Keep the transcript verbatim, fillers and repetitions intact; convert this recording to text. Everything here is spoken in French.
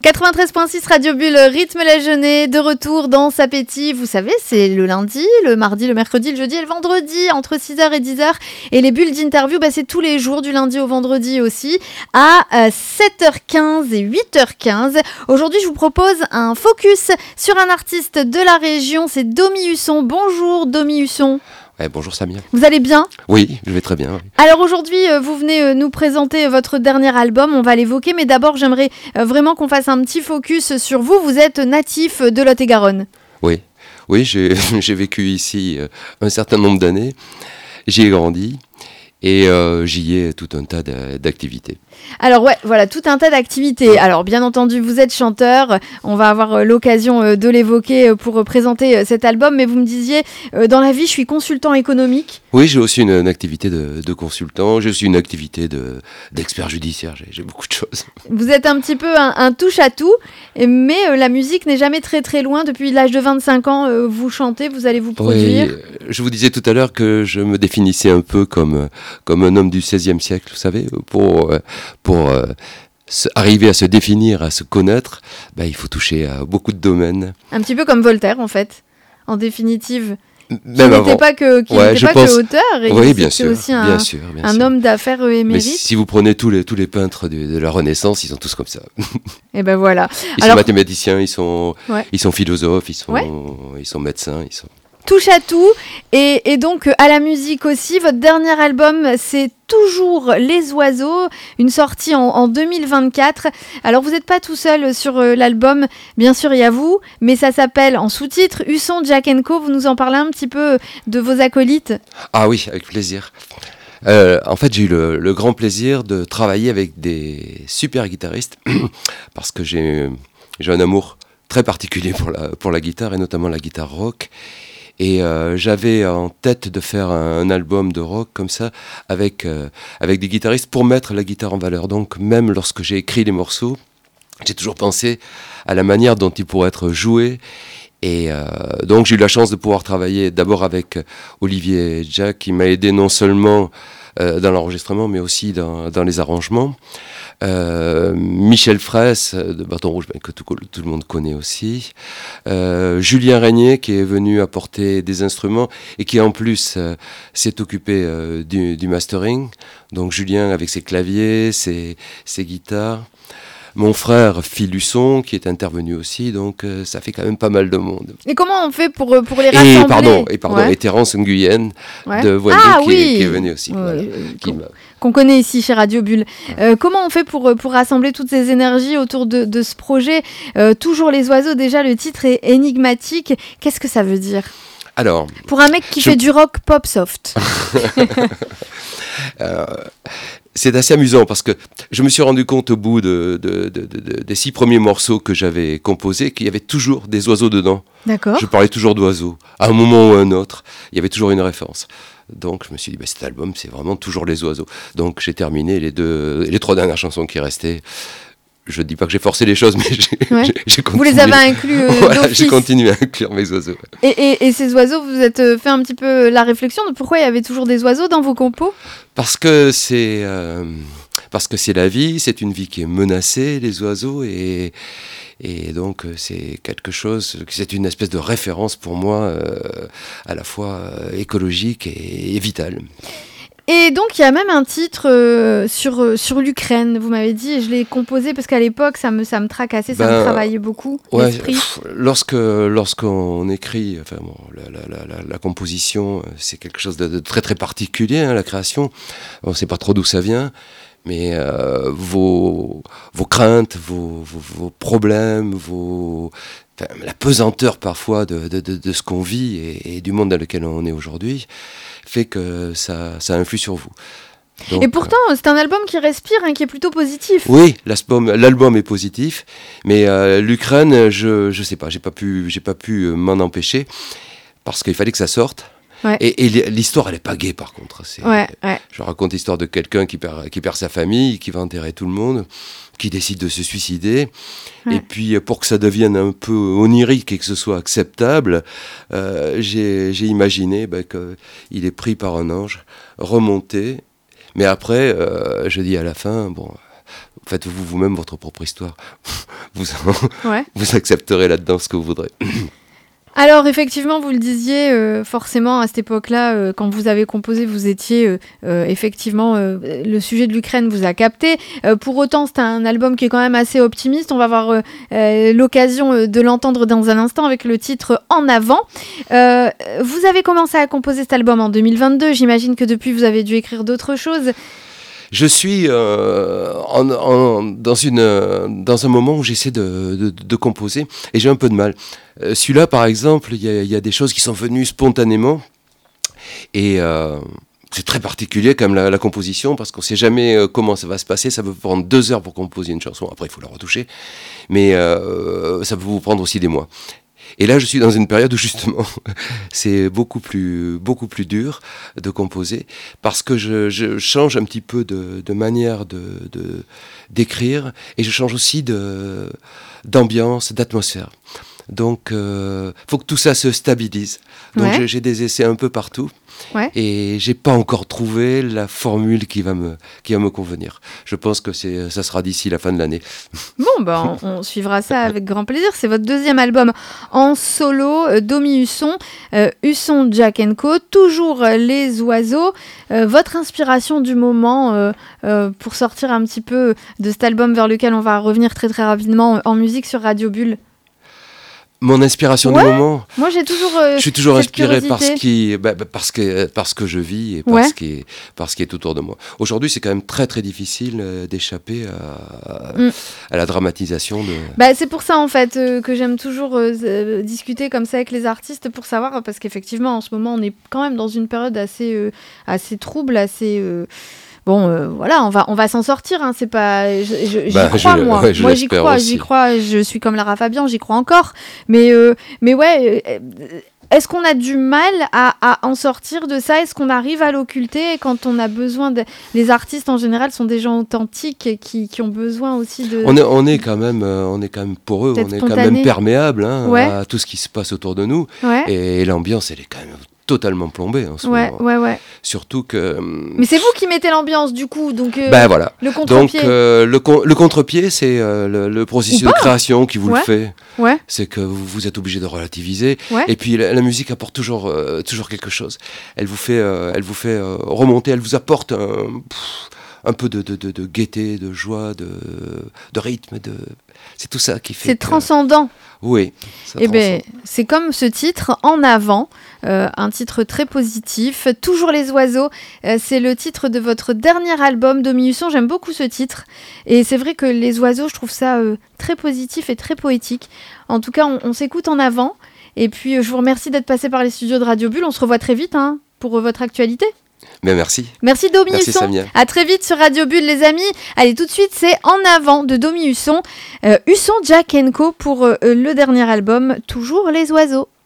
quatre-vingt-treize virgule six Radio Bulle, rythme la journée, de retour dans S'appétit. Vous savez, c'est le lundi, le mardi, le mercredi, le jeudi et le vendredi, entre six heures et dix heures. Et les bulles d'interview, bah, c'est tous les jours, du lundi au vendredi aussi, à euh, sept heures quinze et huit heures quinze. Aujourd'hui, je vous propose un focus sur un artiste de la région, c'est Domi Husson. Bonjour Domi Husson. Ouais, bonjour Samia. Vous allez bien ? Oui, je vais très bien. Oui. Alors aujourd'hui, euh, vous venez euh, nous présenter votre dernier album, on va l'évoquer, mais d'abord j'aimerais euh, vraiment qu'on fasse un petit focus sur vous. Vous êtes natif de Lot-et-Garonne. Oui, oui j'ai, j'ai vécu ici euh, un certain nombre d'années, j'y ai grandi et euh, j'y ai tout un tas de, d'activités. Alors ouais, voilà, tout un tas d'activités. Alors bien entendu, vous êtes chanteur, on va avoir l'occasion de l'évoquer pour présenter cet album, mais vous me disiez, dans la vie, je suis consultant économique. Oui, j'ai aussi une, une activité de, de consultant, j'ai aussi une activité de, d'expert judiciaire, j'ai, j'ai beaucoup de choses. Vous êtes un petit peu un, un touche-à-tout, mais euh, la musique n'est jamais très très loin. Depuis l'âge de vingt-cinq ans, euh, vous chantez, vous allez vous produire. Oui, je vous disais tout à l'heure que je me définissais un peu comme, comme un homme du seizième siècle, vous savez, pour... Pour euh, se, arriver à se définir, à se connaître, bah, il faut toucher à beaucoup de domaines. Un petit peu comme Voltaire, en fait, en définitive. Même qui avant. n'était pas que, qui ouais, n'était pas pense... que auteur, et oui, il bien était sûr, aussi un, bien sûr, bien un sûr. homme d'affaires émérite. Mais si vous prenez tous les, tous les peintres de, de la Renaissance, ils sont tous comme ça. Et ben voilà. Ils Alors... sont mathématiciens, ils sont, ouais. ils sont philosophes, ils sont, ouais. ils sont médecins, ils sont... touche à tout, et, et donc à la musique aussi. Votre dernier album, c'est Toujours les oiseaux, une sortie en, en deux mille vingt-quatre. Alors vous n'êtes pas tout seul sur euh, l'album, bien sûr il y a vous, mais ça s'appelle en sous-titre Husson, Jack and Co. Vous nous en parlez un petit peu de vos acolytes ? Ah oui, avec plaisir. Euh, en fait, j'ai eu le, le grand plaisir de travailler avec des super guitaristes parce que j'ai, j'ai un amour très particulier pour la, pour la guitare et notamment la guitare rock. Et euh, j'avais en tête de faire un, un album de rock comme ça, avec, euh, avec des guitaristes pour mettre la guitare en valeur. Donc même lorsque j'ai écrit les morceaux, j'ai toujours pensé à la manière dont ils pourraient être joués. Et euh, donc j'ai eu la chance de pouvoir travailler d'abord avec Olivier Jack, qui m'a aidé non seulement euh, dans l'enregistrement, mais aussi dans, dans les arrangements. Euh, Michel Fraisse de Bâton Rouge, ben, que tout, tout le monde connaît aussi. Euh, Julien Régnier qui est venu apporter des instruments et qui en plus euh, s'est occupé euh, du, du mastering. Donc Julien avec ses claviers, ses, ses guitares. Mon frère Phil Husson qui est intervenu aussi, donc euh, ça fait quand même pas mal de monde. Et comment on fait pour, pour les rassembler ? Et pardon, et, pardon, ouais. et Terence Nguyen ouais. de Voyou ah, qui, oui. est, qui est venu aussi. Ouais, voilà, euh, qui qu'on, qu'on connaît ici chez Radio Bulle. Euh, comment on fait pour, pour rassembler toutes ces énergies autour de, de ce projet ? euh, Toujours les oiseaux, déjà le titre est énigmatique. Qu'est-ce que ça veut dire ? Alors, pour un mec qui je... fait du rock pop soft. euh, c'est assez amusant parce que je me suis rendu compte au bout de, de, de, de, de, des six premiers morceaux que j'avais composés qu'il y avait toujours des oiseaux dedans. D'accord. Je parlais toujours d'oiseaux. À un moment ou à un autre, il y avait toujours une référence. Donc je me suis dit, bah, cet album, c'est vraiment toujours les oiseaux. Donc j'ai terminé les, deux, les trois dernières chansons qui restaient. Je ne dis pas que j'ai forcé les choses, mais j'ai, ouais. j'ai, j'ai continué. Vous les avez inclus euh, voilà, d'office. J'ai continué à inclure mes oiseaux. Et, et, et ces oiseaux, vous vous êtes fait un petit peu la réflexion de pourquoi il y avait toujours des oiseaux dans vos compos ? Parce que c'est, euh, parce que c'est la vie, c'est une vie qui est menacée, les oiseaux, et, et donc c'est quelque chose, c'est une espèce de référence pour moi, euh, à la fois euh, écologique et, et vitale. Et donc, il y a même un titre euh, sur, euh, sur l'Ukraine, vous m'avez dit, et je l'ai composé parce qu'à l'époque, ça me, ça me tracassait, ça ben, me travaillait beaucoup, ouais, l'esprit. Pff, lorsque, lorsqu'on écrit, enfin, bon, la, la, la, la, la composition, c'est quelque chose de, de très très particulier, hein, la création. On ne sait pas trop d'où ça vient, mais euh, vos, vos craintes, vos, vos, vos problèmes, vos... Enfin, la pesanteur parfois de, de, de, de ce qu'on vit et, et du monde dans lequel on est aujourd'hui fait que ça, ça influe sur vous. Donc, et pourtant, euh, c'est un album qui respire, hein, qui est plutôt positif. Oui, l'album, l'album est positif, mais euh, l'Ukraine, je je sais pas, j'ai pas pu, j'ai pas pu m'en empêcher parce qu'il fallait que ça sorte. Ouais. Et, et l'histoire, elle est pas gaie par contre. C'est, ouais, ouais. Je raconte l'histoire de quelqu'un qui perd, qui perd sa famille, qui va enterrer tout le monde, qui décide de se suicider. Ouais. Et puis, pour que ça devienne un peu onirique et que ce soit acceptable, euh, j'ai, j'ai imaginé bah, qu'il est pris par un ange, remonté. Mais après, euh, je dis à la fin, bon, faites-vous vous-même votre propre histoire. vous, ouais. vous accepterez là-dedans ce que vous voudrez. Alors effectivement, vous le disiez, euh, forcément à cette époque-là, euh, quand vous avez composé, vous étiez euh, euh, effectivement, euh, le sujet de l'Ukraine vous a capté. Euh, pour autant, c'est un album qui est quand même assez optimiste. On va avoir euh, euh, l'occasion euh, de l'entendre dans un instant avec le titre En avant. Euh, vous avez commencé à composer cet album en deux mille vingt-deux. J'imagine que depuis, vous avez dû écrire d'autres choses. Je suis euh, en, en, dans, une, euh, dans un moment où j'essaie de, de, de composer et j'ai un peu de mal. Euh, celui-là, par exemple, il y, y a des choses qui sont venues spontanément et euh, c'est très particulier comme la, la composition parce qu'on ne sait jamais euh, comment ça va se passer. Ça peut prendre deux heures pour composer une chanson, après il faut la retoucher, mais euh, ça peut vous prendre aussi des mois. Et là, je suis dans une période où justement, c'est beaucoup plus, beaucoup plus dur de composer parce que je, je change un petit peu de, de manière de, de, d'écrire et je change aussi de, d'ambiance, d'atmosphère. Donc, il euh, faut que tout ça se stabilise. Donc, ouais. j'ai, j'ai des essais un peu partout. Ouais. Et j'ai pas encore trouvé la formule qui va me, qui va me convenir. Je pense que c'est, ça sera d'ici la fin de l'année. Bon, bah, on, on suivra ça avec grand plaisir. C'est votre deuxième album en solo, euh, Domi Husson, euh, Husson Jack and Co, toujours euh, les oiseaux. Euh, votre inspiration du moment euh, euh, pour sortir un petit peu de cet album vers lequel on va revenir très très rapidement en musique sur Radio Bulle. Mon inspiration ouais, du moment. Moi, j'ai toujours. Euh, je suis toujours inspiré curiosité. par ce qui, bah, parce que parce que je vis et par ouais. ce qui est, par ce qui est autour de moi. Aujourd'hui, c'est quand même très très difficile euh, d'échapper à, mm. à la dramatisation de. Bah, c'est pour ça en fait euh, que j'aime toujours euh, euh, discuter comme ça avec les artistes pour savoir parce qu'effectivement en ce moment on est quand même dans une période assez euh, assez trouble, assez. Euh, Bon, euh, voilà, on va, on va s'en sortir. Hein, c'est pas, je, je, j'y bah, crois je, moi. Ouais, je moi j'y crois, aussi. j'y crois. Je suis comme Lara Fabian, j'y crois encore. Mais, euh, mais ouais, euh, est-ce qu'on a du mal à, à en sortir de ça ? Est-ce qu'on arrive à l'occulter quand on a besoin de... Les artistes en général sont des gens authentiques qui, qui ont besoin aussi de. On est, on est quand même, euh, on est quand même pour eux, on est spontané. quand même perméable hein, ouais. à tout ce qui se passe autour de nous. Ouais. Et l'ambiance, elle est quand même totalement plombée en ce ouais, moment. Ouais, ouais. Surtout que. Mais c'est vous qui mettez l'ambiance du coup, donc. Euh, ben voilà. Le contre-pied. Donc euh, le, con- le contre-pied, c'est euh, le, le processus de création qui vous ouais. le fait. Ouais. C'est que vous, vous êtes obligé de relativiser. Ouais. Et puis la, la musique apporte toujours, euh, toujours quelque chose. Elle vous fait, euh, elle vous fait euh, remonter. Elle vous apporte un, pff, un peu de, de, de, de gaieté, de joie, de, de rythme. De... C'est tout ça qui fait. C'est que... transcendant. Oui. Eh ben, c'est comme ce titre, En avant, euh, un titre très positif. Toujours les oiseaux, euh, c'est le titre de votre dernier album, Domi Husson. J'aime beaucoup ce titre. Et c'est vrai que les oiseaux, je trouve ça euh, très positif et très poétique. En tout cas, on, on s'écoute en avant. Et puis, euh, je vous remercie d'être passé par les studios de Radio Bulle. On se revoit très vite hein, pour euh, votre actualité. Mais merci. Merci Domi Merci, Husson. Samia. À très vite sur Radio Bulle, les amis. Allez, tout de suite, c'est En avant de Domi Husson. Euh, Husson Jack and Co pour euh, le dernier album, Toujours les oiseaux.